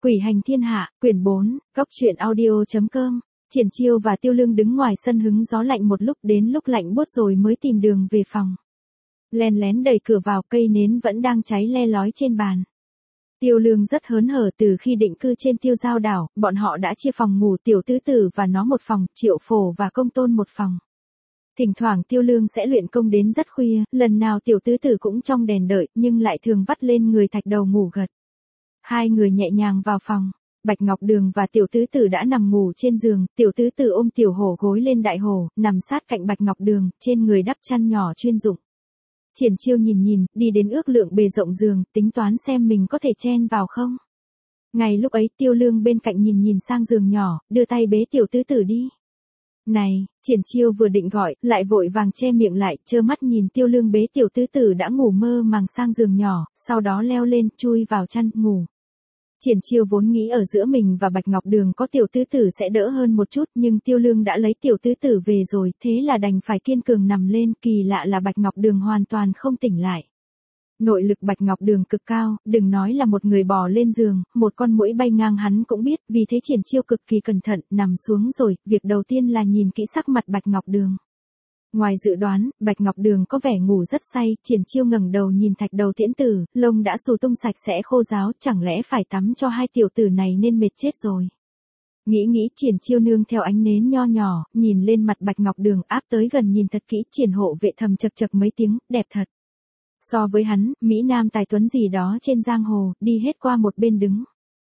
Quỷ hành thiên hạ, quyển 4, góc truyện audio.com. Triển Chiêu và Tiêu Lương đứng ngoài sân hứng gió lạnh một lúc, đến lúc lạnh buốt rồi mới tìm đường về phòng. Len lén đẩy cửa vào, cây nến vẫn đang cháy le lói trên bàn. Tiêu Lương rất hớn hở, từ khi định cư trên Tiêu Giao đảo, bọn họ đã chia phòng ngủ, Tiểu Tứ Tử và nó một phòng, Triệu Phổ và Công Tôn một phòng. Thỉnh thoảng Tiêu Lương sẽ luyện công đến rất khuya, lần nào Tiểu Tứ Tử cũng trong đèn đợi, nhưng lại thường vắt lên người thạch đầu ngủ gật. Hai người nhẹ nhàng vào phòng, Bạch Ngọc Đường và Tiểu Tứ Tử đã nằm ngủ trên giường, Tiểu Tứ Tử ôm Tiểu Hổ gối lên đại hổ, nằm sát cạnh Bạch Ngọc Đường, trên người đắp chăn nhỏ chuyên dụng. Triển Chiêu nhìn, đi đến ước lượng bề rộng giường, tính toán xem mình có thể chen vào không. Ngay lúc ấy Tiêu Lương bên cạnh nhìn sang giường nhỏ, đưa tay bế Tiểu Tứ Tử đi. Này, Triển Chiêu vừa định gọi, lại vội vàng che miệng lại, trơ mắt nhìn Tiêu Lương bế Tiểu Tứ Tử đã ngủ mơ màng sang giường nhỏ, sau đó leo lên, chui vào chăn, ngủ. Triển Chiêu vốn nghĩ ở giữa mình và Bạch Ngọc Đường có Tiểu Tứ Tử sẽ đỡ hơn một chút, nhưng Tiêu Lương đã lấy Tiểu Tứ Tử về rồi, thế là đành phải kiên cường nằm lên, kỳ lạ là Bạch Ngọc Đường hoàn toàn không tỉnh lại. Nội lực Bạch Ngọc Đường cực cao, đừng nói là một người bò lên giường, một con muỗi bay ngang hắn cũng biết, vì thế Triển Chiêu cực kỳ cẩn thận, nằm xuống rồi, việc đầu tiên là nhìn kỹ sắc mặt Bạch Ngọc Đường. Ngoài dự đoán, Bạch Ngọc Đường có vẻ ngủ rất say, Triển Chiêu ngẩng đầu nhìn thạch đầu Tiễn Tử, lông đã xù tung sạch sẽ khô ráo, chẳng lẽ phải tắm cho hai tiểu tử này nên mệt chết rồi. Nghĩ Triển Chiêu nương theo ánh nến nho nhỏ, nhìn lên mặt Bạch Ngọc Đường, áp tới gần nhìn thật kỹ, Triển hộ vệ thầm chậc mấy tiếng, đẹp thật. So với hắn, Mỹ Nam tài tuấn gì đó trên giang hồ, đi hết qua một bên đứng.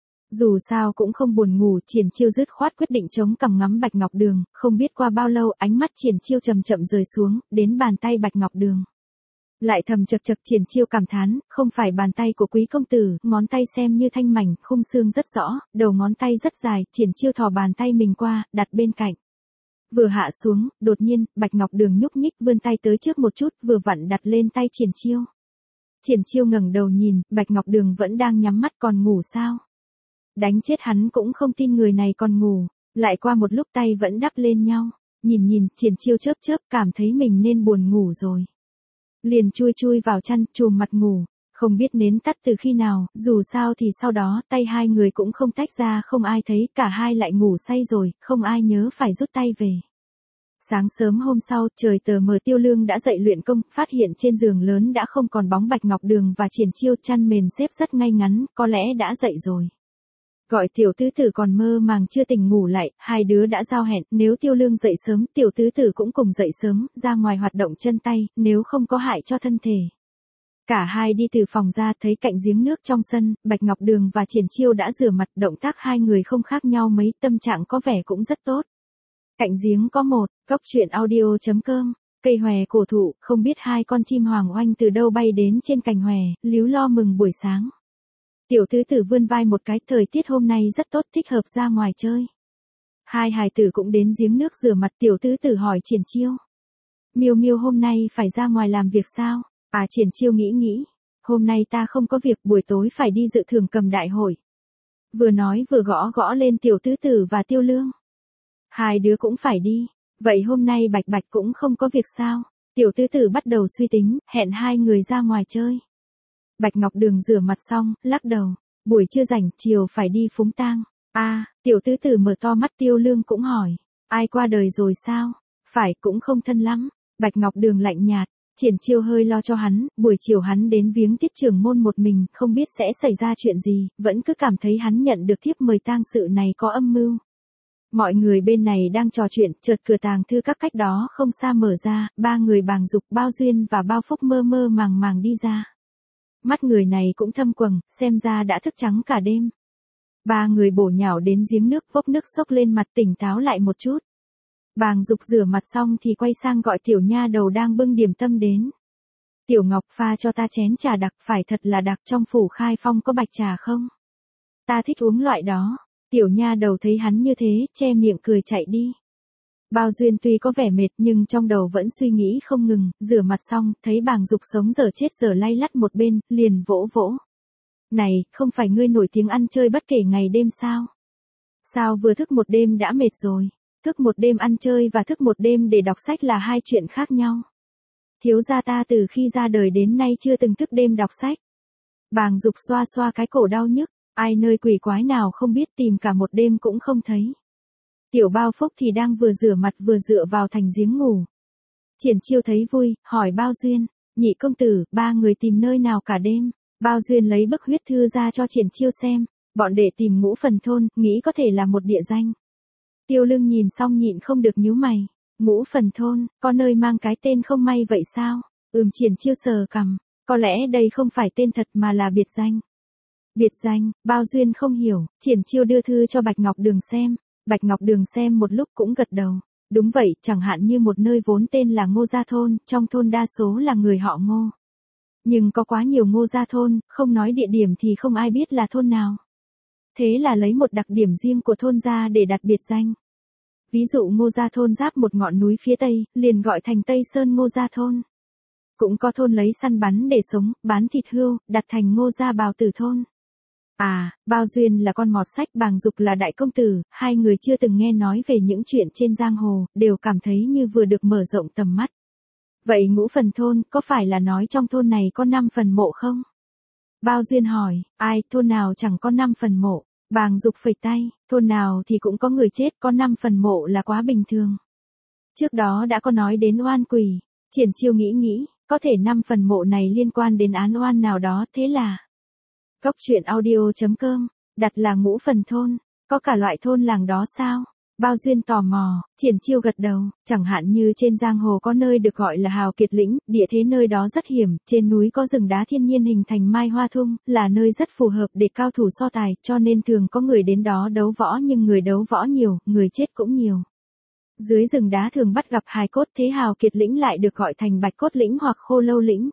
Dù sao cũng không buồn ngủ, Triển Chiêu dứt khoát quyết định chống cằm ngắm Bạch Ngọc Đường, không biết qua bao lâu ánh mắt Triển Chiêu chậm rời xuống, đến bàn tay Bạch Ngọc Đường. Lại thầm chậc Triển Chiêu cảm thán, không phải bàn tay của quý công tử, ngón tay xem như thanh mảnh, khung xương rất rõ, đầu ngón tay rất dài, Triển Chiêu thò bàn tay mình qua, đặt bên cạnh. Vừa hạ xuống, đột nhiên, Bạch Ngọc Đường nhúc nhích vươn tay tới trước một chút, vừa vặn đặt lên tay Triển Chiêu. Triển Chiêu ngẩng đầu nhìn, Bạch Ngọc Đường vẫn đang nhắm mắt, còn ngủ sao? Đánh chết hắn cũng không tin người này còn ngủ, lại qua một lúc tay vẫn đắp lên nhau, nhìn, Triển Chiêu chớp cảm thấy mình nên buồn ngủ rồi. Liền chui vào chăn, chùm mặt ngủ, không biết nến tắt từ khi nào, dù sao thì sau đó tay hai người cũng không tách ra, không ai thấy, cả hai lại ngủ say rồi, không ai nhớ phải rút tay về. Sáng sớm hôm sau, trời tờ mờ Tiêu Lương đã dậy luyện công, phát hiện trên giường lớn đã không còn bóng Bạch Ngọc Đường và Triển Chiêu, chăn mền xếp rất ngay ngắn, có lẽ đã dậy rồi. Gọi Tiểu Tứ Tử còn mơ màng chưa tỉnh ngủ lại, hai đứa đã giao hẹn, nếu Tiêu Lương dậy sớm, Tiểu Tứ Tử cũng cùng dậy sớm, ra ngoài hoạt động chân tay, nếu không có hại cho thân thể. Cả hai đi từ phòng ra, thấy cạnh giếng nước trong sân, Bạch Ngọc Đường và Triển Chiêu đã rửa mặt, động tác hai người không khác nhau mấy, tâm trạng có vẻ cũng rất tốt. Cạnh giếng có một, góc truyện audio.com, cây hòe cổ thụ, không biết hai con chim hoàng oanh từ đâu bay đến trên cành hòe, líu lo mừng buổi sáng. Tiểu Tứ Tử vươn vai một cái, thời tiết hôm nay rất tốt, thích hợp ra ngoài chơi. Hai hài tử cũng đến giếng nước rửa mặt, Tiểu Tứ Tử hỏi Triển Chiêu. Miêu hôm nay phải ra ngoài làm việc sao? Triển Chiêu nghĩ, hôm nay ta không có việc, buổi tối phải đi dự Thưởng Cầm đại hội. Vừa nói vừa gõ lên Tiểu Tứ Tử và Tiêu Lương. Hai đứa cũng phải đi, vậy hôm nay Bạch cũng không có việc sao? Tiểu Tứ Tử bắt đầu suy tính, hẹn hai người ra ngoài chơi. Bạch Ngọc Đường rửa mặt xong, lắc đầu, buổi trưa rảnh, chiều phải đi phúng tang. Tiểu Tứ Tử mở to mắt, Tiêu Lương cũng hỏi, ai qua đời rồi sao? Phải, cũng không thân lắm. Bạch Ngọc Đường lạnh nhạt, Triển Chiêu hơi lo cho hắn, buổi chiều hắn đến viếng Tiết trưởng môn một mình, không biết sẽ xảy ra chuyện gì, vẫn cứ cảm thấy hắn nhận được thiếp mời tang sự này có âm mưu. Mọi người bên này đang trò chuyện, chợt cửa tàng thư các cách đó không xa mở ra, ba người Bàng Dục, Bao Duyên và Bao Phúc mơ màng đi ra. Mắt người này cũng thâm quầng, xem ra đã thức trắng cả đêm. Ba người bổ nhào đến giếng nước, vốc nước xốc lên mặt, tỉnh táo lại một chút. Bàng Dục rửa mặt xong thì quay sang gọi tiểu nha đầu đang bưng điểm tâm đến. Tiểu Ngọc, pha cho ta chén trà đặc, phải thật là đặc, trong phủ Khai Phong có bạch trà không? Ta thích uống loại đó. Tiểu nha đầu thấy hắn như thế, che miệng cười chạy đi. Bao Duyên tuy có vẻ mệt nhưng trong đầu vẫn suy nghĩ không ngừng, rửa mặt xong, thấy Bàng Dục sống dở chết dở lay lắt một bên, liền vỗ. Này, không phải ngươi nổi tiếng ăn chơi bất kể ngày đêm sao? Sao vừa thức một đêm đã mệt rồi? Thức một đêm ăn chơi và thức một đêm để đọc sách là hai chuyện khác nhau. Thiếu gia ta từ khi ra đời đến nay chưa từng thức đêm đọc sách. Bàng Dục xoa xoa cái cổ đau nhức. Ai nơi quỷ quái nào không biết, tìm cả một đêm cũng không thấy. Tiểu Bao Phúc thì đang vừa rửa mặt vừa dựa vào thành giếng ngủ. Triển Chiêu thấy vui, hỏi Bao Duyên, nhị công tử, ba người tìm nơi nào cả đêm. Bao Duyên lấy bức huyết thư ra cho Triển Chiêu xem, bọn để tìm Ngũ Phần thôn, nghĩ có thể là một địa danh. Tiêu Lương nhìn xong nhịn không được nhíu mày, Ngũ Phần thôn, có nơi mang cái tên không may vậy sao? Triển Chiêu sờ cằm, có lẽ đây không phải tên thật mà là biệt danh. Biệt danh, Bao Duyên không hiểu, Triển Chiêu đưa thư cho Bạch Ngọc Đường xem, Bạch Ngọc Đường xem một lúc cũng gật đầu. Đúng vậy, chẳng hạn như một nơi vốn tên là Ngô Gia Thôn, trong thôn đa số là người họ Ngô. Nhưng có quá nhiều Ngô Gia Thôn, không nói địa điểm thì không ai biết là thôn nào. Thế là lấy một đặc điểm riêng của thôn ra để đặt biệt danh. Ví dụ Ngô Gia Thôn giáp một ngọn núi phía tây, liền gọi thành Tây Sơn Ngô Gia Thôn. Cũng có thôn lấy săn bắn để sống, bán thịt hươu, đặt thành Ngô Gia Bào Tử Thôn. Bao Duyên là con mọt sách, Bàng Dục là đại công tử, hai người chưa từng nghe nói về những chuyện trên giang hồ, đều cảm thấy như vừa được mở rộng tầm mắt. Vậy Ngũ Phần thôn, có phải là nói trong thôn này có 5 phần mộ không? Bao Duyên hỏi, ai, thôn nào chẳng có 5 phần mộ? Bàng Dục phẩy tay, thôn nào thì cũng có người chết, có 5 phần mộ là quá bình thường. Trước đó đã có nói đến oan quỷ, Triển Chiêu nghĩ, có thể 5 phần mộ này liên quan đến án oan nào đó, thế là... Cốc truyện audio.com, đặt là Ngũ Phần thôn, có cả loại thôn làng đó sao? Bao Duyên tò mò, Triển Chiêu gật đầu, chẳng hạn như trên giang hồ có nơi được gọi là Hào Kiệt Lĩnh, địa thế nơi đó rất hiểm, trên núi có rừng đá thiên nhiên hình thành mai hoa thung, là nơi rất phù hợp để cao thủ so tài, cho nên thường có người đến đó đấu võ, nhưng người đấu võ nhiều, người chết cũng nhiều. Dưới rừng đá thường bắt gặp hài cốt, thế Hào Kiệt Lĩnh lại được gọi thành Bạch Cốt Lĩnh hoặc Khô Lâu Lĩnh.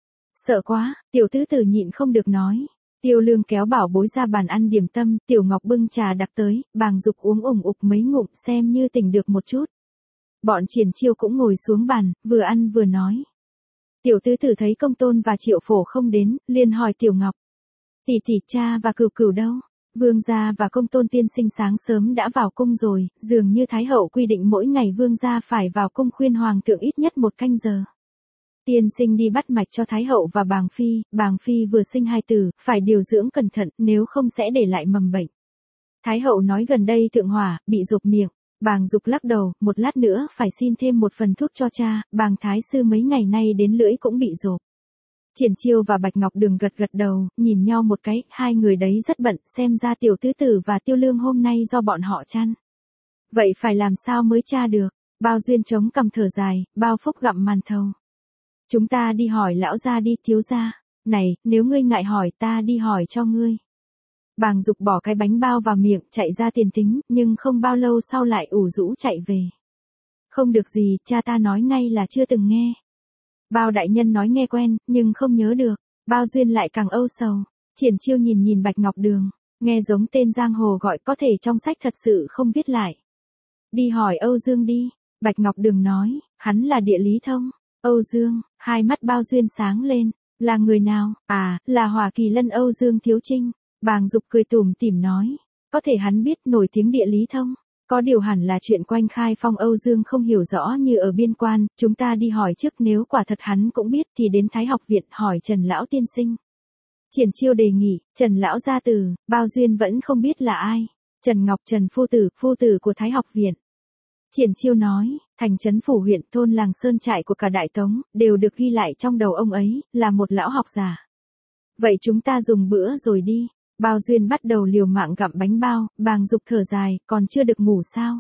Sợ quá, tiểu tứ tử nhịn không được nói. Tiêu Lương kéo bảo bối ra bàn ăn điểm tâm, Tiểu Ngọc bưng trà đặc tới, Bàng Dục uống ủng ục mấy ngụm xem như tỉnh được một chút. Bọn Triển Chiêu cũng ngồi xuống bàn, vừa ăn vừa nói. Tiểu tứ tử thấy Công Tôn và Triệu Phổ không đến, liền hỏi Tiểu Ngọc. Tỷ tỷ, cha và Cửu Cửu đâu? Vương gia và Công Tôn tiên sinh sáng sớm đã vào cung rồi, dường như Thái hậu quy định mỗi ngày vương gia phải vào cung khuyên hoàng thượng ít nhất 1 canh giờ. Tiên sinh đi bắt mạch cho Thái hậu và Bàng Phi vừa sinh 2 tử, phải điều dưỡng cẩn thận, nếu không sẽ để lại mầm bệnh. Thái hậu nói gần đây thượng hỏa, bị rộp miệng. Bàng Dục lắc đầu, một lát nữa phải xin thêm một phần thuốc cho cha, Bàng thái sư mấy ngày nay đến lưỡi cũng bị rộp. Triển Chiêu và Bạch Ngọc Đường gật đầu, nhìn nhau một cái, hai người đấy rất bận, xem ra tiểu tứ tử và Tiêu Lương hôm nay do bọn họ chăn. Vậy phải làm sao mới tra được? Bao Duyên chống cằm thở dài, Bao Phúc gặm màn thầu. Chúng ta đi hỏi lão gia đi, thiếu gia. Này, nếu ngươi ngại hỏi, ta đi hỏi cho ngươi. Bàng Dục bỏ cái bánh bao vào miệng, chạy ra tiền thính, nhưng không bao lâu sau lại ủ rũ chạy về. Không được gì, cha ta nói ngay là chưa từng nghe. Bao đại nhân nói nghe quen, nhưng không nhớ được. Bao Duyên lại càng âu sầu. Triển Chiêu nhìn Bạch Ngọc Đường, nghe giống tên giang hồ gọi, có thể trong sách thật sự không viết lại. Đi hỏi Âu Dương đi. Bạch Ngọc Đường nói, hắn là địa lý thông. Âu Dương, hai mắt Bao Duyên sáng lên, là người nào? Là Hỏa Kỳ Lân Âu Dương Thiếu Trinh. Bàng Dục cười tủm tỉm nói, có thể hắn biết nổi tiếng địa lý thông, có điều hẳn là chuyện quanh Khai Phong. Âu Dương không hiểu rõ như ở biên quan, chúng ta đi hỏi trước, nếu quả thật hắn cũng biết thì đến Thái học viện hỏi Trần lão tiên sinh. Triển Chiêu đề nghị, Trần lão gia tử. Bao Duyên vẫn không biết là ai. Trần Ngọc, Trần phu tử của Thái học viện. Triển Chiêu nói, thành trấn phủ huyện, thôn làng sơn trại của cả Đại Tống, đều được ghi lại trong đầu ông ấy, là một lão học giả. Vậy chúng ta dùng bữa rồi đi. Bao Duyên bắt đầu liều mạng gặm bánh bao, Bàng Dục thở dài, còn chưa được ngủ sao?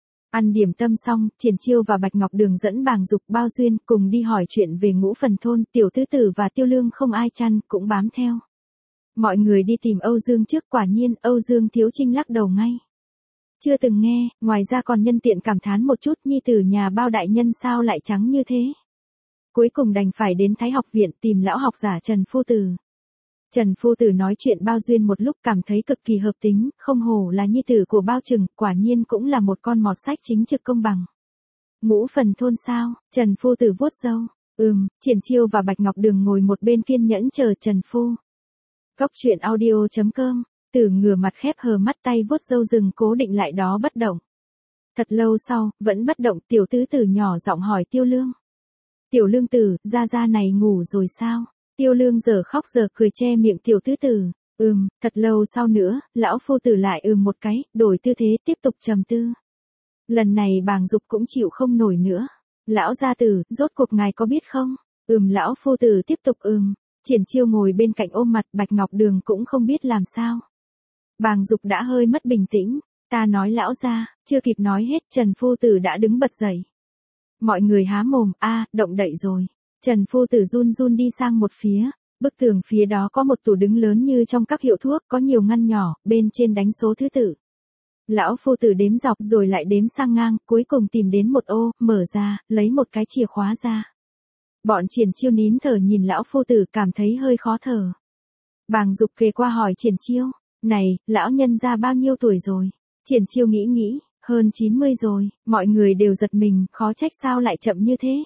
Ăn điểm tâm xong, Triển Chiêu và Bạch Ngọc Đường dẫn Bàng Dục, Bao Duyên cùng đi hỏi chuyện về Ngũ Phần thôn, tiểu tứ tử và Tiêu Lương không ai chăn, cũng bám theo. Mọi người đi tìm Âu Dương trước, quả nhiên, Âu Dương Thiếu Trinh lắc đầu ngay. Chưa từng nghe, ngoài ra còn nhân tiện cảm thán một chút, nhi tử nhà Bao đại nhân sao lại trắng như thế. Cuối cùng đành phải đến Thái học viện tìm lão học giả Trần phu tử. Trần phu tử nói chuyện Bao Duyên một lúc, cảm thấy cực kỳ hợp tính, không hổ là nhi tử của Bao Trừng, quả nhiên cũng là một con mọt sách chính trực công bằng. Ngũ Phần thôn sao? Trần phu tử vuốt râu. Triển Chiêu và Bạch Ngọc Đường ngồi một bên kiên nhẫn chờ Trần phu. Cốc truyện audio.com. Tử ngửa mặt khép hờ mắt, tay vuốt râu rừng cố định lại đó bất động. Thật lâu sau, vẫn bất động, tiểu tứ tử nhỏ giọng hỏi Tiêu Lương. Tiểu Lương tử, gia gia này ngủ rồi sao? Tiêu Lương giờ khóc giờ cười che miệng tiểu tứ tử. Thật lâu sau nữa, lão phu tử lại một cái, đổi tư thế, tiếp tục trầm tư. Lần này Bàng Dục cũng chịu không nổi nữa. Lão gia tử, rốt cuộc ngài có biết không? Lão phu tử tiếp tục Triển Chiêu ngồi bên cạnh ôm mặt, Bạch Ngọc Đường cũng không biết làm sao. Bàng Dục đã hơi mất bình tĩnh, ta nói lão gia, chưa kịp nói hết, Trần phu tử đã đứng bật dậy. Mọi người há mồm, động đậy rồi. Trần phu tử run run đi sang một phía, bức tường phía đó có một tủ đứng lớn như trong các hiệu thuốc, có nhiều ngăn nhỏ, bên trên đánh số thứ tự. Lão phu tử đếm dọc rồi lại đếm sang ngang, cuối cùng tìm đến một ô, mở ra, lấy một cái chìa khóa ra. Bọn Triển Chiêu nín thở nhìn lão phu tử, cảm thấy hơi khó thở. Bàng Dục kề qua hỏi Triển Chiêu, này, lão nhân gia bao nhiêu tuổi rồi? Triển Chiêu nghĩ, hơn 90 rồi, mọi người đều giật mình, khó trách sao lại chậm như thế.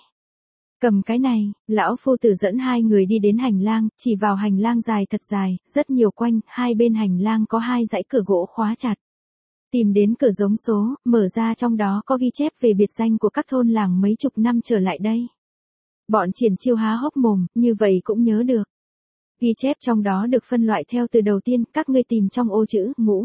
Cầm cái này, lão phu tử dẫn hai người đi đến hành lang, chỉ vào hành lang dài thật dài, rất nhiều quanh, hai bên hành lang có hai dãy cửa gỗ khóa chặt. Tìm đến cửa giống số, mở ra, trong đó có ghi chép về biệt danh của các thôn làng mấy chục năm trở lại đây. Bọn Triển Chiêu há hốc mồm, như vậy cũng nhớ được. Ghi chép trong đó được phân loại theo từ đầu tiên, các ngươi tìm trong ô chữ Ngũ.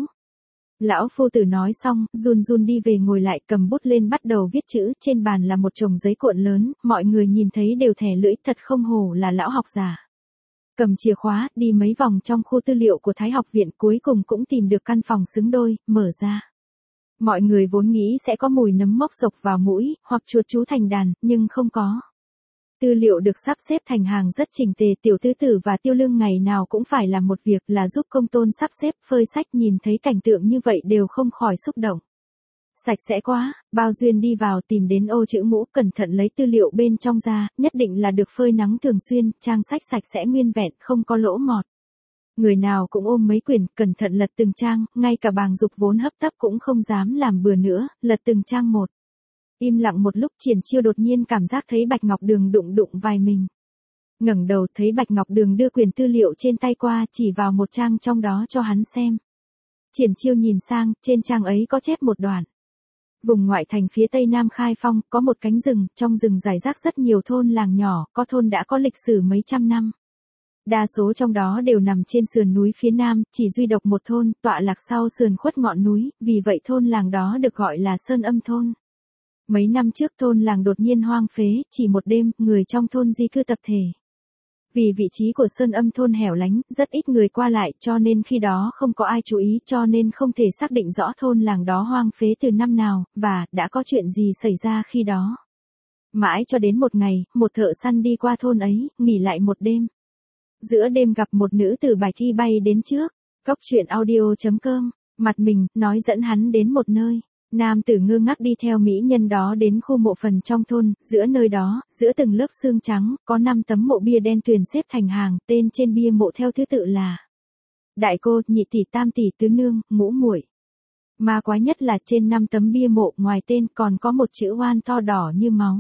Lão phu tử nói xong, run run đi về ngồi lại, cầm bút lên bắt đầu viết chữ, trên bàn là một chồng giấy cuộn lớn, mọi người nhìn thấy đều thè lưỡi, thật không hổ là lão học giả. Cầm chìa khóa, đi mấy vòng trong khu tư liệu của Thái học viện, cuối cùng cũng tìm được căn phòng xứng đôi, mở ra. Mọi người vốn nghĩ sẽ có mùi nấm mốc xộc vào mũi, hoặc chuột trú thành đàn, nhưng không có. Tư liệu được sắp xếp thành hàng rất chỉnh tề, Tiểu Tứ Tử và Tiêu Lương ngày nào cũng phải làm một việc là giúp công tôn sắp xếp, phơi sách, nhìn thấy cảnh tượng như vậy đều không khỏi xúc động. Sạch sẽ quá, Bao Duyên đi vào tìm đến ô chữ Ngũ, cẩn thận lấy tư liệu bên trong ra, nhất định là được phơi nắng thường xuyên, trang sách sạch sẽ nguyên vẹn, không có lỗ mọt. Người nào cũng ôm mấy quyển, cẩn thận lật từng trang, ngay cả Bàng Dục vốn hấp tấp cũng không dám làm bừa nữa, lật từng trang một. Im lặng một lúc, Triển Chiêu đột nhiên cảm giác thấy Bạch Ngọc Đường đụng vai mình. Ngẩng đầu thấy Bạch Ngọc Đường đưa quyển tư liệu trên tay qua, chỉ vào một trang trong đó cho hắn xem. Triển Chiêu nhìn sang, trên trang ấy có chép một đoạn. Vùng ngoại thành phía tây nam Khai Phong, có một cánh rừng, trong rừng rải rác rất nhiều thôn làng nhỏ, có thôn đã có lịch sử mấy trăm năm. Đa số trong đó đều nằm trên sườn núi phía nam, chỉ duy độc một thôn, tọa lạc sau sườn khuất ngọn núi, vì vậy thôn làng đó được gọi là Sơn Âm thôn. Mấy năm trước thôn làng đột nhiên hoang phế, chỉ một đêm, người trong thôn di cư tập thể. Vì vị trí của Sơn Âm thôn hẻo lánh, rất ít người qua lại, cho nên khi đó không có ai chú ý, cho nên không thể xác định rõ thôn làng đó hoang phế từ năm nào, và đã có chuyện gì xảy ra khi đó. Mãi cho đến một ngày, một thợ săn đi qua thôn ấy, nghỉ lại một đêm. Giữa đêm gặp một nữ tử bài thi bay đến trước, coctruyện.audio.com, mặt mình, nói dẫn hắn đến một nơi. Nam tử ngơ ngác đi theo mỹ nhân đó đến khu mộ phần trong thôn, giữa nơi đó, giữa từng lớp xương trắng, có 5 tấm mộ bia đen tuyền xếp thành hàng, tên trên bia mộ theo thứ tự là Đại cô, Nhị tỷ, Tam tỷ, Tứ nương, Ngũ muội. Ma quái nhất là trên 5 tấm bia mộ, ngoài tên còn có một chữ oan to đỏ như máu.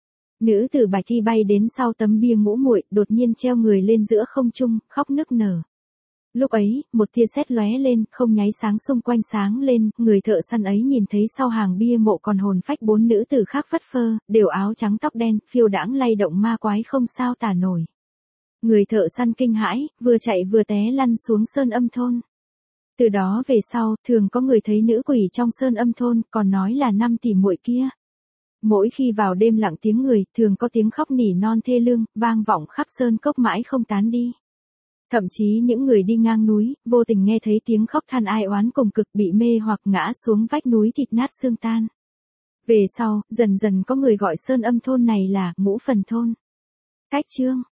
Nữ tử bài thi bay đến sau tấm bia Ngũ muội, đột nhiên treo người lên giữa không trung, khóc nức nở. Lúc ấy, một tia sét lóe lên, không nháy sáng xung quanh sáng lên, người thợ săn ấy nhìn thấy sau hàng bia mộ còn hồn phách 4 nữ tử khác phất phơ, đều áo trắng tóc đen, phiêu đãng lay động ma quái không sao tả nổi. Người thợ săn kinh hãi, vừa chạy vừa té lăn xuống Sơn Âm thôn. Từ đó về sau, thường có người thấy nữ quỷ trong Sơn Âm thôn, còn nói là 5 tỷ muội kia. Mỗi khi vào đêm lặng tiếng người, thường có tiếng khóc nỉ non thê lương, vang vọng khắp sơn cốc mãi không tán đi. Thậm chí những người đi ngang núi, vô tình nghe thấy tiếng khóc than ai oán cùng cực, bị mê hoặc ngã xuống vách núi thịt nát xương tan. Về sau, dần dần có người gọi Sơn Âm thôn này là Ngũ Phần thôn. Cách chương